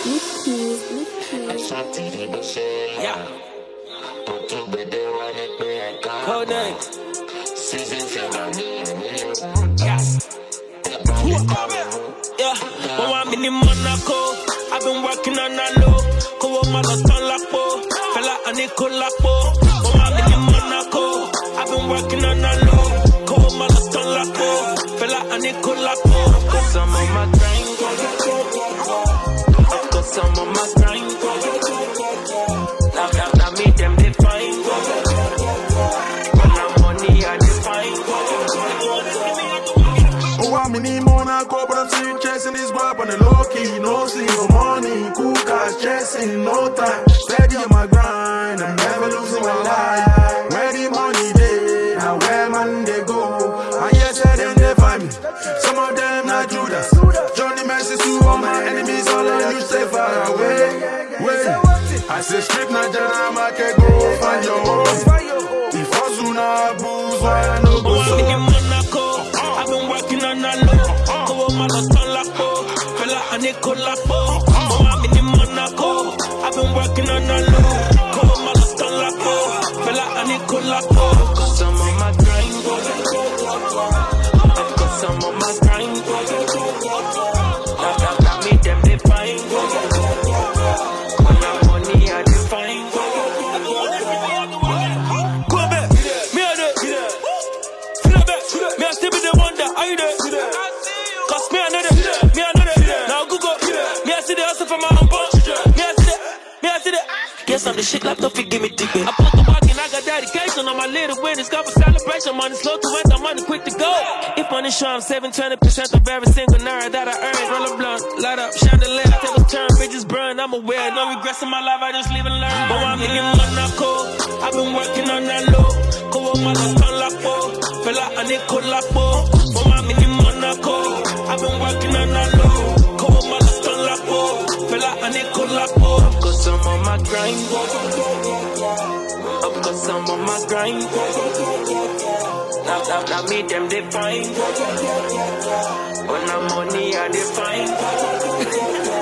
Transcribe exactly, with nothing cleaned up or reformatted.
Yeah. Code name. Yes. Yeah. Oh, I'm in Monaco. I've been working on a low. Go on my lost on Lapo. Fella and Nicolapo. Oh, I'm in Monaco. I've been working on a low. Go on my lost on Lapo. Fella and Nicolapo. Cause some of my grind. I've got some of my grind. Now, now, now, me them define. When I'm money, I define. Oh, I'm in Monaco, but I'm still chasing this guap on the low key. No sleep, no money, cool cars, chasing, no time. Steady on my grind, I'm never losing my life. Where the money they, now where man they go. And yes, I them they find me. Some of them not Judas. Johnny Messi to all my enemies, all of you stay far away. Wait. I say strip na jana, I can go find your home. If I soon I booze, why I no go so? I'm in Monaco, I've been working on a low. Go on my lost on Lapo, fella and Nicolapo. Oh, I'm in Monaco, I've been working on a low. Go on my lost on Lapo, fella and Nicolapo. Cause some of my grind, I've got some of my grind. Now, now, now, me them define. Yes, I'm the shit like don't forgive me dick. I put the walk in, I got dedication on my little win. It's got for celebration, money slow to rent, I'm money quick to go. If money show, I'm seven, twenty percent of every single naira that I earn. Roll a blunt, light up, chandelier, tables turn, bitches burn. I'm aware, no regrets in my life, I just live and learn. But I'm in Monaco, I've been working on that low. Go on my lost on Lapo, fella and Nicolapo. But I'm in Monaco, I've been working on that low. Go on my lost on Lapo, fella and Nicolapo. Cause some of my grind, I've got some of my grind. Now, now, now, me them define. When I'm money, I define.